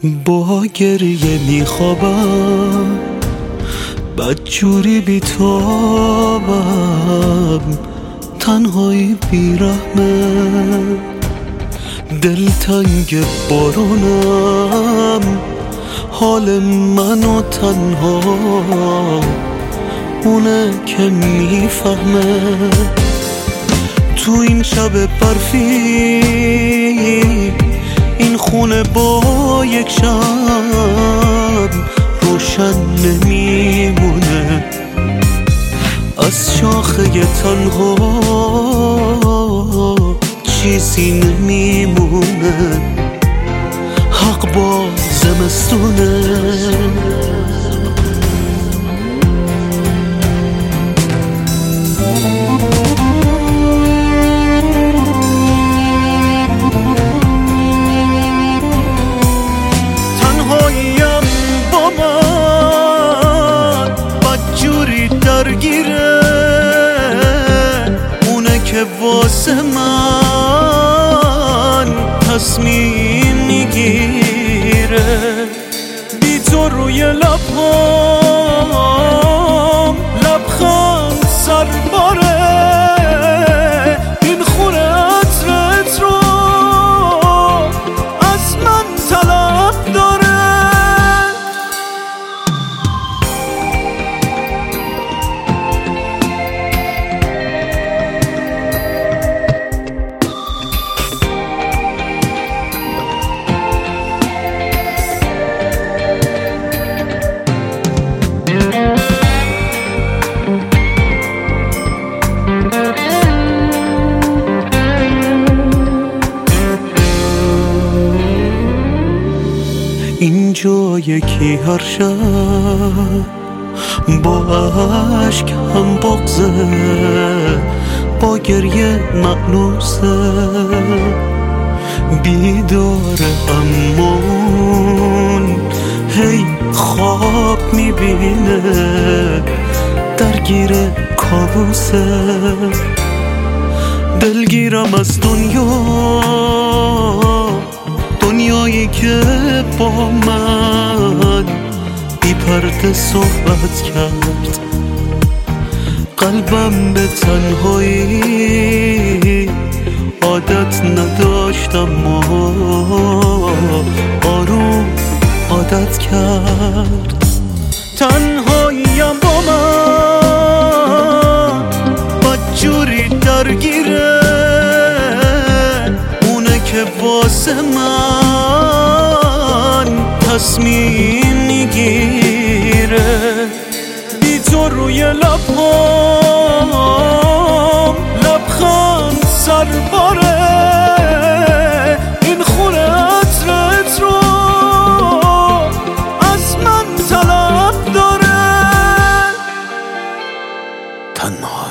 با گریه میخوابم، بدجوری بیتابم، تنهایی بیرحمه، دلتنگ بارونم، حال منو تنها اونه که میفهمه. تو این شب برفی این خونه با یک شب روشن نمیمونه، از شاخه تنها چیزی نمیمونه، حق با زمستونه. تنهاییم با من بدجوری درگیره، اونه که واسه من تصمیم میگیره. بی تو روی لبهام لبخند سرباره، این خونه عطرت رو از من طلب داره. اینجا یکی هر شب با عشق هم بغضه، با گریه مأنوسه، بیداره امون هی خواب میبینه، درگیر کابوسه. دلگیرم از دنیایی که با من بی پرده صحبت کرد، قلبم به تنهایی عادت نداشتم و آروم عادت کرد. تنهاییم با من بدجوری درگیره، اونه که واسه من تصمیم میگیره. بی تو روی لبهام لبخند سرباره، این خونه عطرت رو از من طلب داره. تنها